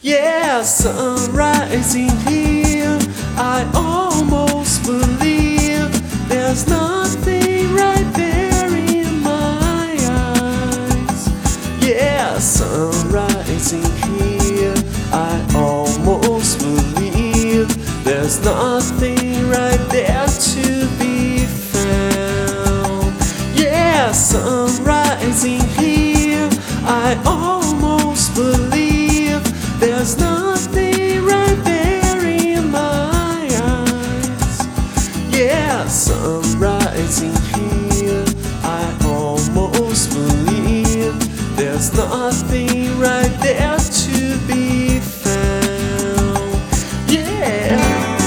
Yeah, sunrise in here. I almost believe there's nothing right there in my eyes. Yeah, sunrise in here. I almost believe there's nothing right there to be found. Yeah, sunrise in here. I almost believe there's nothing right there in my eyes. Yeah, sunrise in here. I almost believe there's nothing right there to be found. Yeah.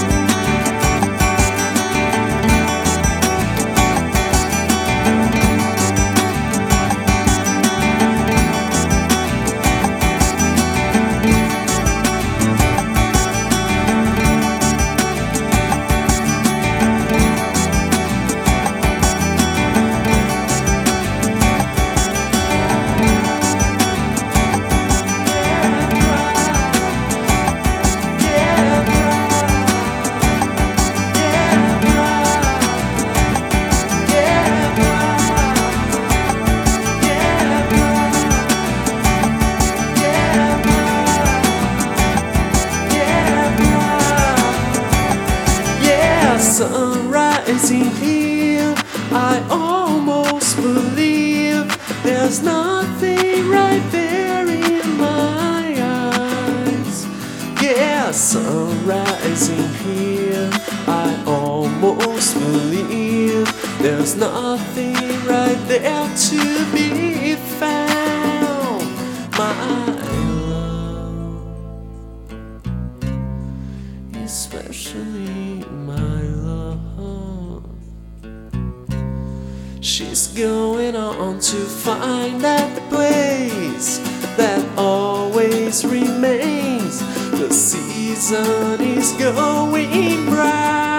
Sunrise in here. I almost believe there's nothing right there in my eyes. Yeah, sunrise in here. I almost believe there's nothing right there to be found. My love, especially my love. She's going on to find that place that always remains. The season is going bright.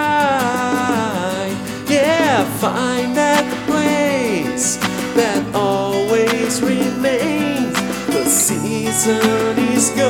Yeah, find that place that always remains. The season is going